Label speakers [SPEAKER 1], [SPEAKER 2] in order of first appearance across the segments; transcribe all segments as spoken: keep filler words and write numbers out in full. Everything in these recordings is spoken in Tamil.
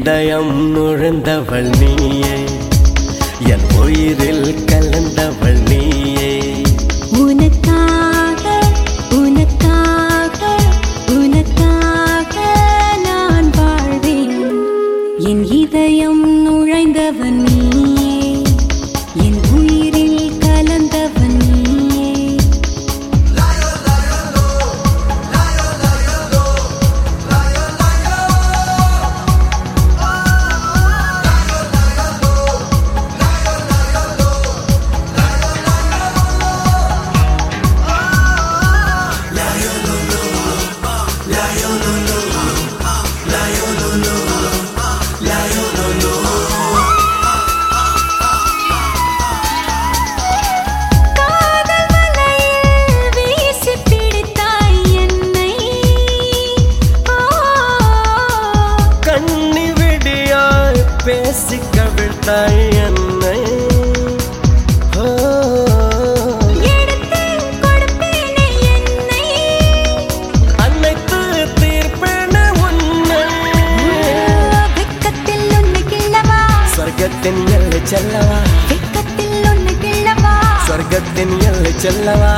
[SPEAKER 1] இதயம் நுழைந்தவள் நீயே, என் உயிரில் கலந்தவள் நீயே.
[SPEAKER 2] உனக்காக உனக்காக உனக்காக நான் வாழ்வேன். என் இதயம் நுழைந்தவன் நீயே, என் உயிரில் கலந்தவன் நீயே.
[SPEAKER 1] பேசி கவிழ்த்தாய் என்னை,
[SPEAKER 2] எடுத்து கொடுப்பேனே என்னை,
[SPEAKER 1] அனைத்து தீர்ப்பேனே உன்னை.
[SPEAKER 2] வெக்கத்தில் உன்னை கிள்ளவா,
[SPEAKER 1] சொர்க்கத்தின் எல்லை செல்லவா,
[SPEAKER 2] வெக்கத்தில் உன்னை கிள்ளவா,
[SPEAKER 1] சொர்க்கத்தின் எல்லை செல்லவா.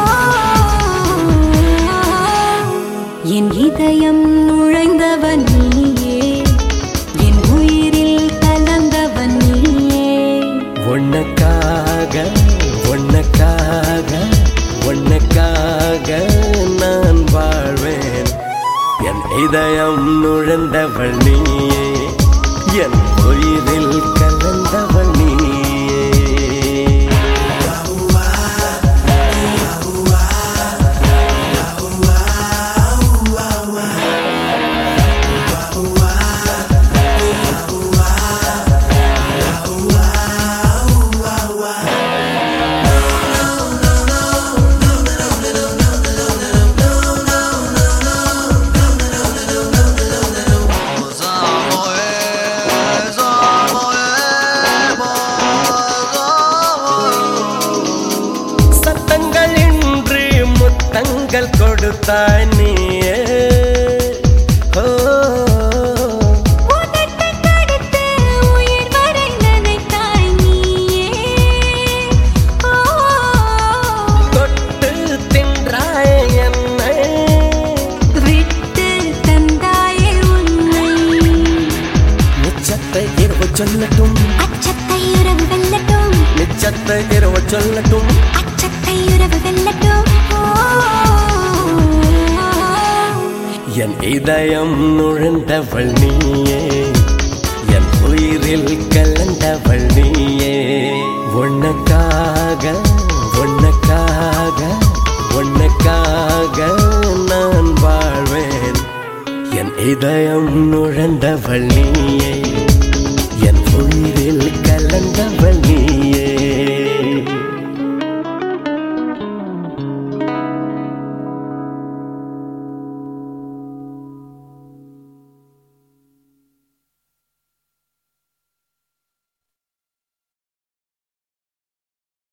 [SPEAKER 2] என் இதயம் நுழைந்தவன் நீயே, என் உயிரில் கலந்தவன் நீயே.
[SPEAKER 1] உனக்காக உனக்காக உனக்காக நான் வாழ்வேன். என் இதயம் நுழைந்தவள் நீயே, என் உயிரில் கலந்தவள் நீயே. தங்கள் கொடுத்தாய் நீயே,
[SPEAKER 2] உதட்டை கடித்து உயிர் வரை நினைத்தாய் நீயே.
[SPEAKER 1] தொட்டு தின்றாய் என்னை,
[SPEAKER 2] விட்டு தந்தாயே உன்னை.
[SPEAKER 1] நிச்சத்தை இரவு சொல்லட்டும்,
[SPEAKER 2] அச்சத்தை உறவு வெல்லட்டும்,
[SPEAKER 1] நிச்சத்தை இரவு சொல்லட்டும்,
[SPEAKER 2] அச்சத்தை உறவு வெல்லட்டும்.
[SPEAKER 1] என் இதயம் நுழைந்தவள் நீயே, என் உயிரில் கலந்தவள் நீயே. உனக்காக உனக்காக உனக்காக நான் வாழ்வேன். என் இதயம் நுழைந்தவள் நீயே, என் உயிரில் கலந்தவள்